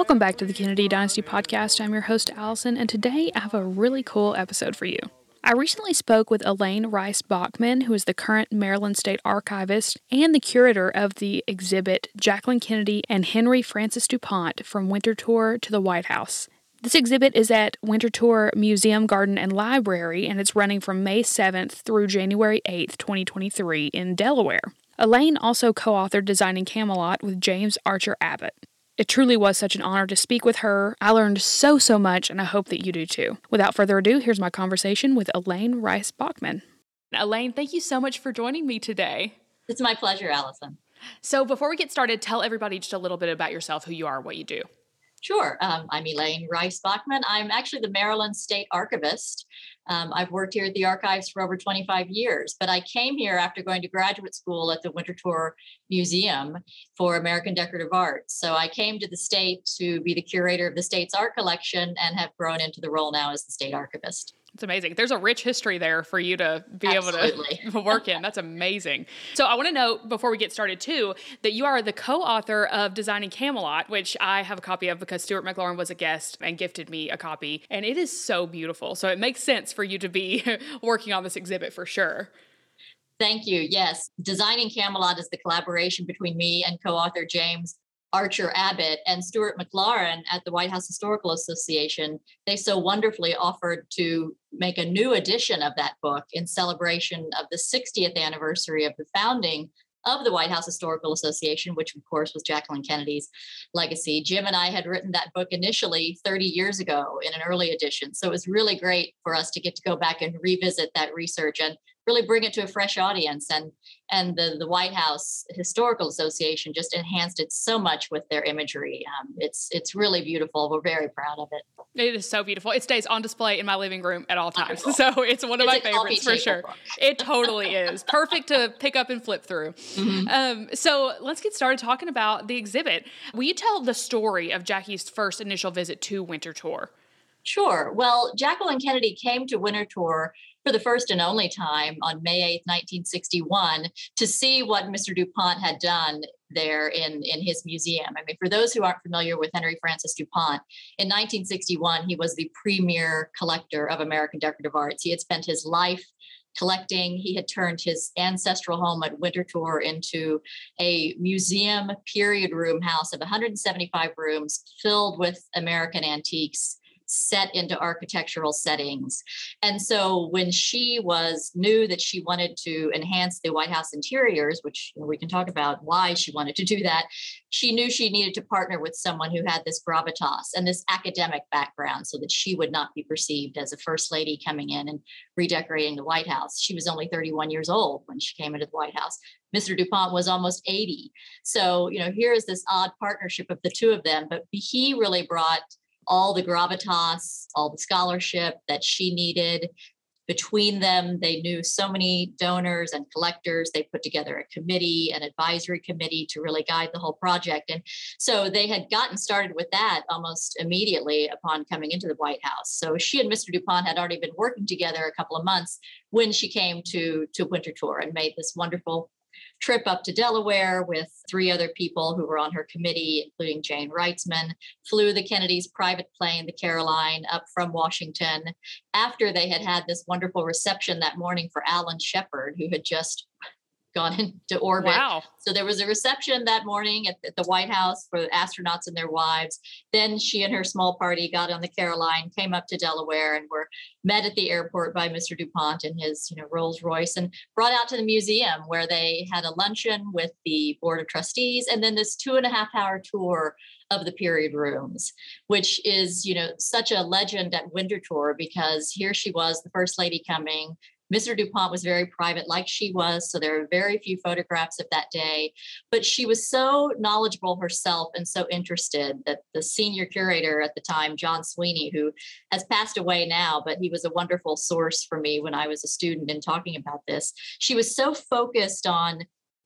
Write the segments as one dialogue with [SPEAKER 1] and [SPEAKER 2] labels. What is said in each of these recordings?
[SPEAKER 1] Welcome back to the Kennedy Dynasty Podcast. I'm your host, Allison, and today I have a really cool episode for you. I recently spoke with Elaine Rice Bachman, who is the current Maryland State Archivist and the curator of the exhibit Jacqueline Kennedy and Henry Francis DuPont from Winter Tour to the White House. This exhibit is at Winter Tour Museum, Garden, and Library, and it's running from May 7th through January 8th, 2023 in Delaware. Elaine also co-authored Designing Camelot with James Archer Abbott. It truly was such an honor to speak with her. I learned so much, and I hope that you do too. Without further ado, here's my conversation with Elaine Rice Bachman. Elaine, thank you so much for joining me today.
[SPEAKER 2] It's my pleasure, Allison.
[SPEAKER 1] So before we get started, tell everybody just a little bit about yourself, who you are, what you do.
[SPEAKER 2] Sure. I'm Elaine Rice Bachman. I'm actually the Maryland State Archivist. I've worked here at the archives for over 25 years, but I came here after going to graduate school at the Winter Tour Museum for American Decorative Arts. So I came to the state to be the curator of the state's art collection and have grown into the role now as the state archivist.
[SPEAKER 1] It's amazing. There's a rich history there for you to be able to work in. That's amazing. So I want to note before we get started too, that you are the co-author of Designing Camelot, which I have a copy of because Stuart McLaurin was a guest and gifted me a copy. And it is so beautiful. So it makes sense for you to be working on this exhibit for sure.
[SPEAKER 2] Thank you. Yes. Designing Camelot is the collaboration between me and co-author James Archer Abbott and Stuart McLaurin at the White House Historical Association. They so wonderfully offered to make a new edition of that book in celebration of the 60th anniversary of the founding of the White House Historical Association, which of course was Jacqueline Kennedy's legacy. Jim and I had written that book initially 30 years ago in an early edition. So it was really great for us to get to go back and revisit that research and really bring it to a fresh audience. And the White House Historical Association just enhanced it so much with their imagery. It's really beautiful. We're very proud of it.
[SPEAKER 1] It is so beautiful. It stays on display in my living room at all times. So it's one of my favorites for sure. Book. It totally is. Perfect to pick up and flip through. Mm-hmm. So let's get started talking about the exhibit. Will you tell the story of Jackie's first initial visit to Winter Tour?
[SPEAKER 2] Sure. Well, Jacqueline Kennedy came to Winter Tour for the first and only time on May 8th, 1961, to see what Mr. DuPont had done there in his museum. I mean, for those who aren't familiar with Henry Francis DuPont, in 1961, he was the premier collector of American decorative arts. He had spent his life collecting. He had turned his ancestral home at Winter Tour into a museum period room house of 175 rooms filled with American antiques set into architectural settings. And so when she knew that she wanted to enhance the White House interiors, which we can talk about why she wanted to do that, she knew she needed to partner with someone who had this gravitas and this academic background so that she would not be perceived as a first lady coming in and redecorating the White House. She was only 31 years old when she came into the White House. Mr. DuPont was almost 80. So, here is this odd partnership of the two of them, but he really brought all the gravitas, all the scholarship that she needed. Between them, they knew so many donors and collectors. They put together a committee, an advisory committee to really guide the whole project. And so they had gotten started with that almost immediately upon coming into the White House. So she and Mr. DuPont had already been working together a couple of months when she came to Winter Tour and made this wonderful trip up to Delaware with 3 other people who were on her committee, including Jane Reitzman, flew the Kennedys' private plane, the Caroline, up from Washington after they had this wonderful reception that morning for Alan Shepard, who had just gone into orbit.
[SPEAKER 1] Wow.
[SPEAKER 2] So there was a reception that morning at the White House for the astronauts and their wives. Then she and her small party got on the Caroline, came up to Delaware, and were met at the airport by Mr. DuPont in his Rolls Royce and brought out to the museum where they had a luncheon with the Board of Trustees and then this 2.5-hour tour of the period rooms, which is, such a legend at Winter Tour because here she was, the first lady coming. Mr. DuPont was very private like she was, so there are very few photographs of that day. But she was so knowledgeable herself and so interested that the senior curator at the time, John Sweeney, who has passed away now, but he was a wonderful source for me when I was a student in talking about this. She was so focused on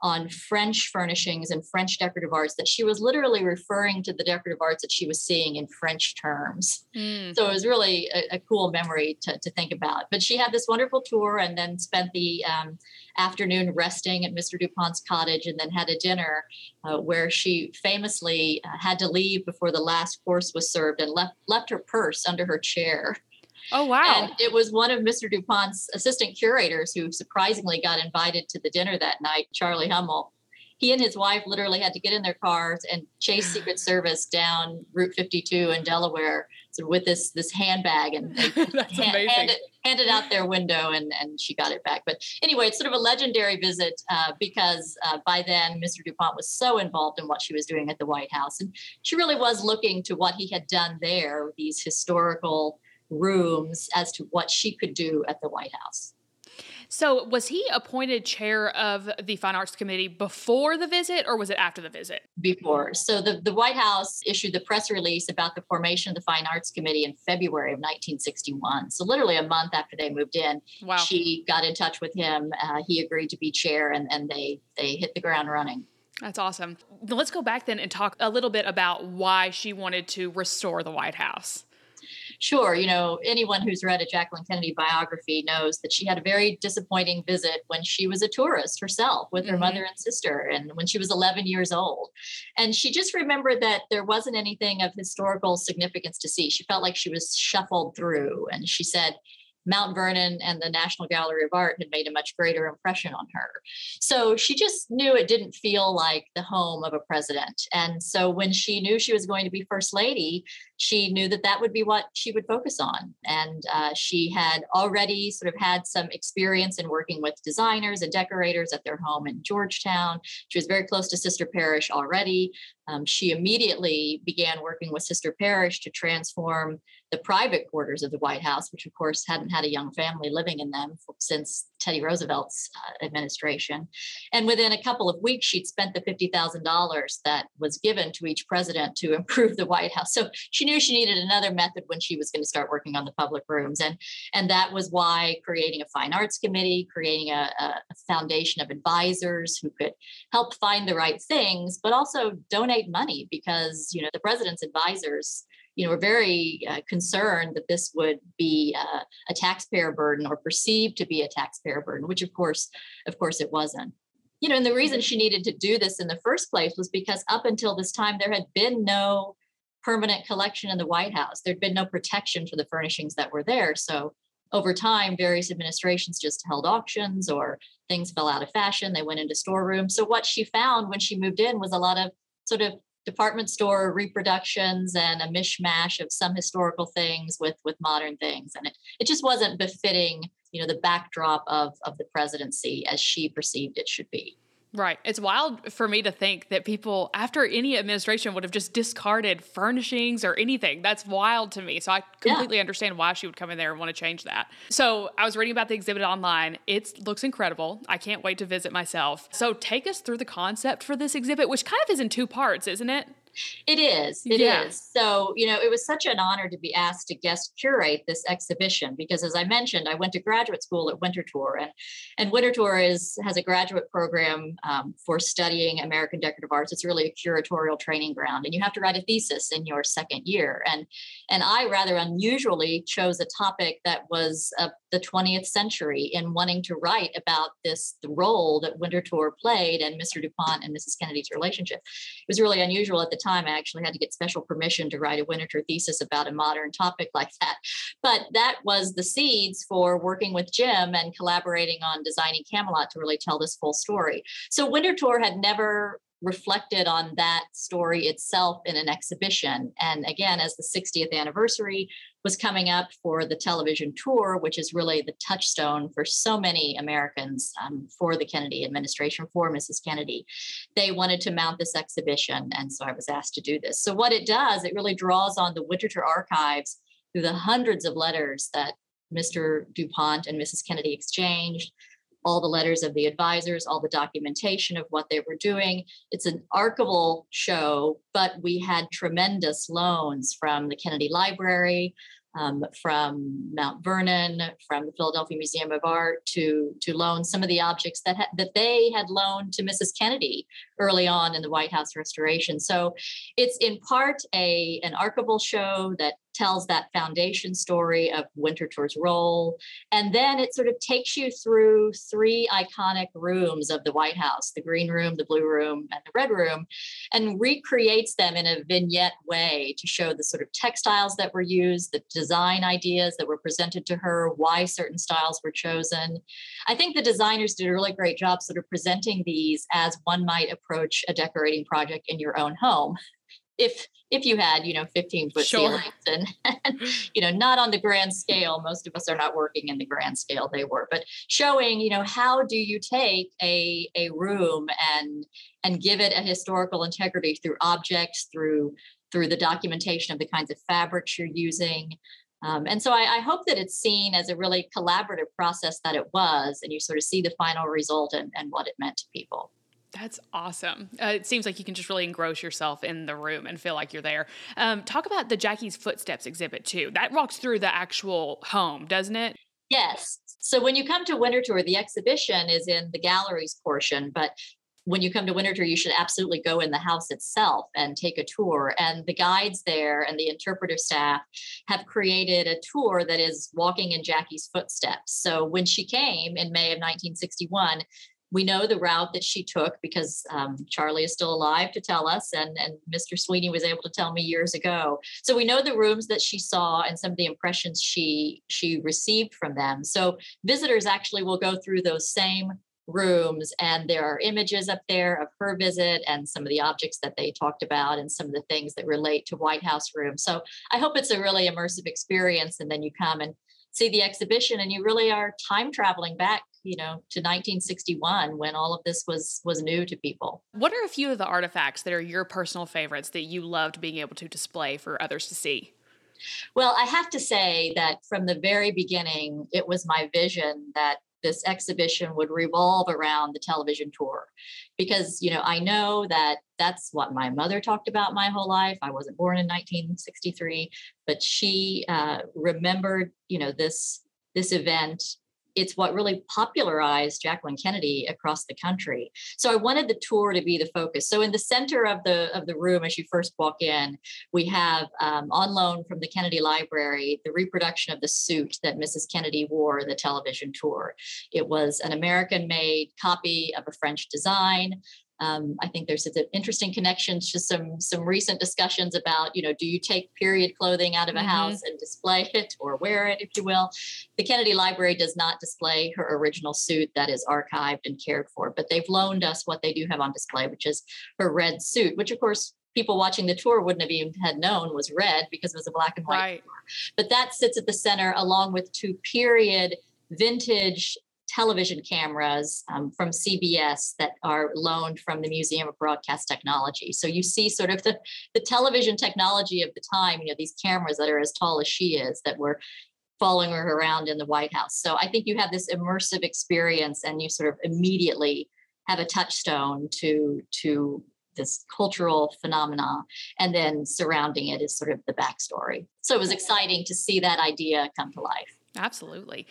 [SPEAKER 2] on French furnishings and French decorative arts, that she was literally referring to the decorative arts that she was seeing in French terms. So it was really a cool memory to think about. But she had this wonderful tour and then spent the afternoon resting at Mr. DuPont's cottage, and then had a dinner where she famously had to leave before the last course was served and left her purse under her chair.
[SPEAKER 1] Oh, wow.
[SPEAKER 2] And it was one of Mr. DuPont's assistant curators who surprisingly got invited to the dinner that night, Charlie Hummel. He and his wife literally had to get in their cars and chase Secret Service down Route 52 in Delaware, so with this handbag, and
[SPEAKER 1] That's amazing.
[SPEAKER 2] handed out their window, and she got it back. But anyway, it's sort of a legendary visit because by then Mr. DuPont was so involved in what she was doing at the White House, and she really was looking to what he had done there, these historical rooms, as to what she could do at the White House.
[SPEAKER 1] So was he appointed chair of the Fine Arts Committee before the visit, or was it after the visit?
[SPEAKER 2] Before. So the White House issued the press release about the formation of the Fine Arts Committee in February of 1961. So literally a month after they moved in,
[SPEAKER 1] Wow.
[SPEAKER 2] She got in touch with him. He agreed to be chair, and they hit the ground running.
[SPEAKER 1] That's awesome. Let's go back then and talk a little bit about why she wanted to restore the White House.
[SPEAKER 2] Sure. Anyone who's read a Jacqueline Kennedy biography knows that she had a very disappointing visit when she was a tourist herself with her mother and sister, and when she was 11 years old. And she just remembered that there wasn't anything of historical significance to see. She felt like she was shuffled through. And she said Mount Vernon and the National Gallery of Art had made a much greater impression on her. So she just knew it didn't feel like the home of a president. And so when she knew she was going to be First Lady, she knew that would be what she would focus on. And she had already sort of had some experience in working with designers and decorators at their home in Georgetown. She was very close to Sister Parrish already. She immediately began working with Sister Parrish to transform the private quarters of the White House, which of course hadn't had a young family living in them since Teddy Roosevelt's administration. And within a couple of weeks, she'd spent the $50,000 that was given to each president to improve the White House. So she knew she needed another method when she was going to start working on the public rooms. And that was why creating a Fine Arts Committee, creating a foundation of advisors who could help find the right things, but also donate money, because, the president's advisors were very concerned that this would be a taxpayer burden, or perceived to be a taxpayer burden, which of course it wasn't. And the reason she needed to do this in the first place was because up until this time, there had been no permanent collection in the White House. There'd been no protection for the furnishings that were there. So over time, various administrations just held auctions, or things fell out of fashion. They went into storerooms. So what she found when she moved in was a lot of sort of department store reproductions and a mishmash of some historical things with modern things. And it just wasn't befitting, the backdrop of the presidency as she perceived it should be.
[SPEAKER 1] Right. It's wild for me to think that people after any administration would have just discarded furnishings or anything. That's wild to me. So I completely understand why she would come in there and want to change that. So I was reading about the exhibit online. It looks incredible. I can't wait to visit myself. So take us through the concept for this exhibit, which kind of is in two parts, isn't it?
[SPEAKER 2] It is. It is. So, it was such an honor to be asked to guest curate this exhibition, because as I mentioned, I went to graduate school at Winterthur, and Winterthur has a graduate program for studying American decorative arts. It's really a curatorial training ground, and you have to write a thesis in your second year. And I rather unusually chose a topic that was the 20th century in wanting to write about the role that Winterthur played and Mr. DuPont and Mrs. Kennedy's relationship. It was really unusual at the time. I actually had to get special permission to write a Winterthur thesis about a modern topic like that. But that was the seeds for working with Jim and collaborating on designing Camelot to really tell this full story. So Winterthur had never reflected on that story itself in an exhibition. And again, as the 60th anniversary was coming up for the television tour, which is really the touchstone for so many Americans for the Kennedy administration, for Mrs. Kennedy, they wanted to mount this exhibition. And so I was asked to do this. So what it does, it really draws on the Winterthur archives through the hundreds of letters that Mr. DuPont and Mrs. Kennedy exchanged, all the letters of the advisors, all the documentation of what they were doing. It's an archival show, but we had tremendous loans from the Kennedy Library, from Mount Vernon, from the Philadelphia Museum of Art, to loan some of the objects that they had loaned to Mrs. Kennedy early on in the White House restoration. So it's in part an archival show that tells that foundation story of Winterthur's role. And then it sort of takes you through three iconic rooms of the White House, the green room, the blue room, and the red room, and recreates them in a vignette way to show the sort of textiles that were used, the design ideas that were presented to her, why certain styles were chosen. I think the designers did a really great job sort of presenting these as one might approach a decorating project in your own home. If you had, 15-foot ceilings and, not on the grand scale, most of us are not working in the grand scale they were, but showing, how do you take a room and give it a historical integrity through objects, through the documentation of the kinds of fabrics you're using. And so I hope that it's seen as a really collaborative process that it was, and you sort of see the final result and what it meant to people.
[SPEAKER 1] That's awesome. It seems like you can just really engross yourself in the room and feel like you're there. Talk about the Jackie's Footsteps exhibit too. That walks through the actual home, doesn't it?
[SPEAKER 2] Yes. So when you come to Winterthur, the exhibition is in the galleries portion, but when you come to Winterthur, you should absolutely go in the house itself and take a tour. And the guides there and the interpretive staff have created a tour that is walking in Jackie's footsteps. So when she came in May of 1961, we know the route that she took because Charlie is still alive to tell us, and Mr. Sweeney was able to tell me years ago. So we know the rooms that she saw and some of the impressions she received from them. So visitors actually will go through those same rooms, and there are images up there of her visit and some of the objects that they talked about and some of the things that relate to White House rooms. So I hope it's a really immersive experience, and then you come and see the exhibition and you really are time traveling back, to 1961 when all of this was new to people.
[SPEAKER 1] What are a few of the artifacts that are your personal favorites that you loved being able to display for others to see?
[SPEAKER 2] Well, I have to say that from the very beginning, it was my vision that this exhibition would revolve around the television tour because, I know that that's what my mother talked about my whole life. I wasn't born in 1963, but she remembered, this event. It's what really popularized Jacqueline Kennedy across the country. So I wanted the tour to be the focus. So in the center of the room, as you first walk in, we have on loan from the Kennedy Library, the reproduction of the suit that Mrs. Kennedy wore the television tour. It was an American-made copy of a French design. I think there's an interesting connection to some recent discussions about, do you take period clothing out of a house and display it or wear it, if you will? The Kennedy Library does not display her original suit that is archived and cared for, but they've loaned us what they do have on display, which is her red suit, which of course people watching the tour wouldn't have even had known was red because it was a black and white tour. But that sits at the center along with two period vintage television cameras from CBS that are loaned from the Museum of Broadcast Technology. So you see sort of the television technology of the time, these cameras that are as tall as she is that were following her around in the White House. So I think you have this immersive experience and you sort of immediately have a touchstone to this cultural phenomena, and then surrounding it is sort of the backstory. So it was exciting to see that idea come to life.
[SPEAKER 1] Absolutely.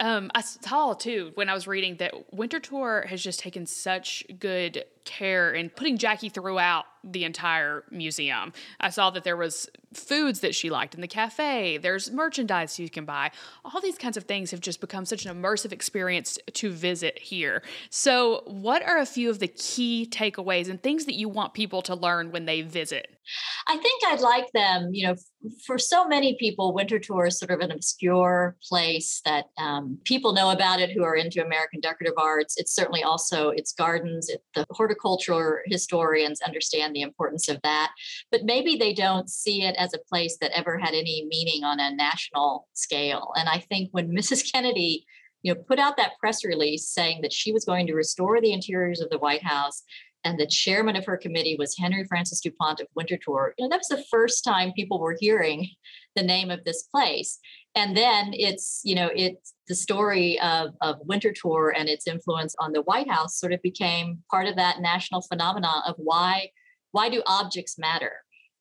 [SPEAKER 1] I saw too when I was reading that Winterthur has just taken such good care in putting Jackie throughout the entire museum. I saw that there was foods that she liked in the cafe. There's merchandise you can buy. All these kinds of things have just become such an immersive experience to visit here. So what are a few of the key takeaways and things that you want people to learn when they visit?
[SPEAKER 2] I think I'd like them, for so many people, Winterthur is sort of an obscure place that people know about it who are into American decorative arts. It's certainly also its gardens. The horticultural historians understand the importance of that, but maybe they don't see it as a place that ever had any meaning on a national scale. And I think when Mrs. Kennedy put out that press release saying that she was going to restore the interiors of the White House, and the chairman of her committee was Henry Francis DuPont of Winterthur, that was the first time people were hearing the name of this place. And then it's the story of Winterthur and its influence on the White House sort of became part of that national phenomena of why do objects matter?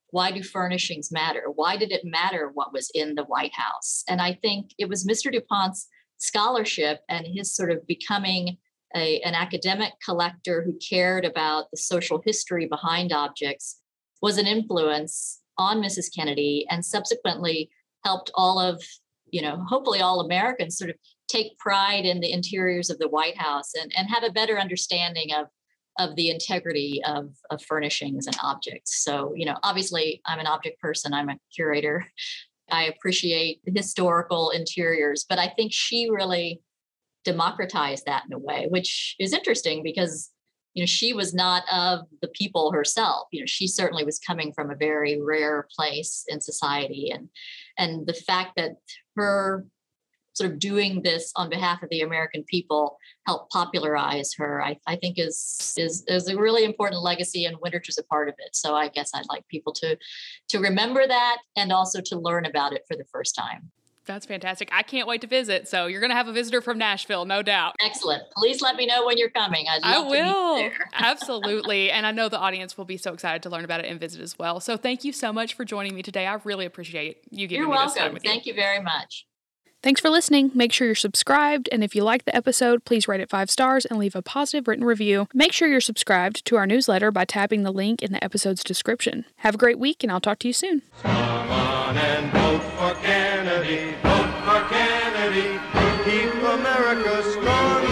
[SPEAKER 2] why do furnishings matter? Why did it matter what was in the White House? And I think it was Mr. DuPont's scholarship and his sort of becoming an academic collector who cared about the social history behind objects was an influence on Mrs. Kennedy, and subsequently helped all of, hopefully all Americans sort of take pride in the interiors of the White House and have a better understanding of the integrity of furnishings and objects. So, obviously I'm an object person, I'm a curator. I appreciate historical interiors, but I think she really democratized that in a way, which is interesting because, she was not of the people herself. She certainly was coming from a very rare place in society. And the fact that her sort of doing this on behalf of the American people helped popularize her, I think is a really important legacy, and Winterthur's a part of it. So I guess I'd like people to remember that and also to learn about it for the first time.
[SPEAKER 1] That's fantastic. I can't wait to visit. So you're going to have a visitor from Nashville, no doubt.
[SPEAKER 2] Excellent. Please let me know when you're coming.
[SPEAKER 1] I will. Absolutely. And I know the audience will be so excited to learn about it and visit as well. So thank you so much for joining me today. I really appreciate you giving me this time with you.
[SPEAKER 2] Thank you very much.
[SPEAKER 1] Thanks for listening. Make sure you're subscribed, and if you like the episode, please rate it 5 stars and leave a positive written review. Make sure you're subscribed to our newsletter by tapping the link in the episode's description. Have a great week, and I'll talk to you soon.
[SPEAKER 3] Come on and vote for Kennedy, vote for Kennedy, keep America strong.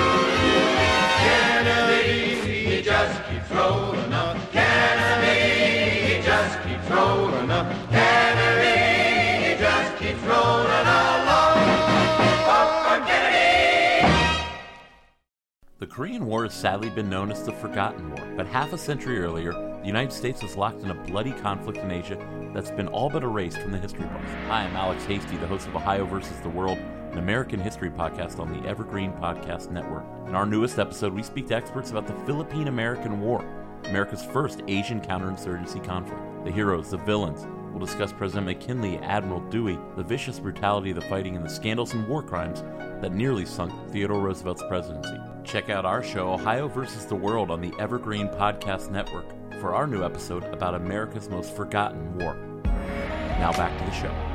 [SPEAKER 3] Kennedy, he just keeps rolling up. Kennedy, he just keeps rolling up. Kennedy, he just keeps rolling along.
[SPEAKER 4] The Korean War has sadly been known as the Forgotten War, but half a century earlier, the United States was locked in a bloody conflict in Asia that's been all but erased from the history books. Hi, I'm Alex Hasty, the host of Ohio versus the World, an American history podcast on the Evergreen Podcast Network. In our newest episode, we speak to experts about the Philippine-American War, America's first Asian counterinsurgency conflict. The heroes, the villains. We'll discuss President McKinley, Admiral Dewey, the vicious brutality of the fighting, and the scandals and war crimes that nearly sunk Theodore Roosevelt's presidency. Check out our show, Ohio versus the World, on the Evergreen Podcast Network for our new episode about America's most forgotten war. Now back to the show.